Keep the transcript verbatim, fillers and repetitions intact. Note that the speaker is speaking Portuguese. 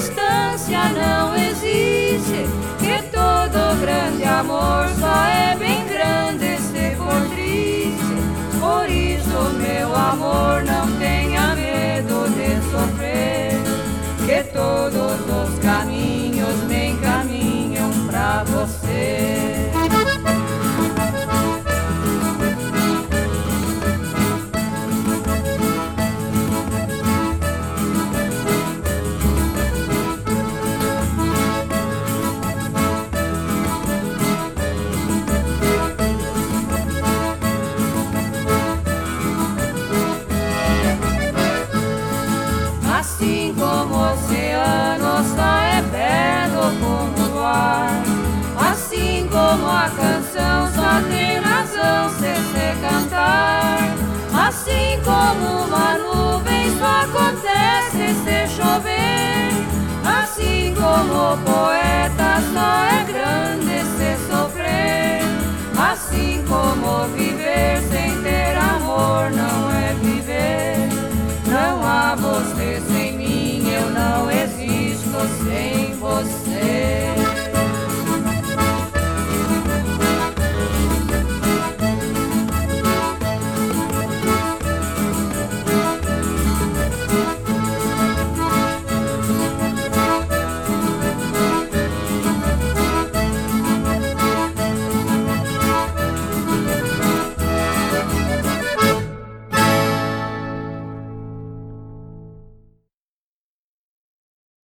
distância não existe, que todo grande amor só é bem grande se for triste. Por isso, meu amor, não tenha medo de sofrer, que todos os caminhos me encaminham pra você. Assim como o oceano só é belo como o ar, assim como a canção só tem razão se se cantar, assim como uma nuvem só acontece se chover, assim como o poeta só é grande se sofrer,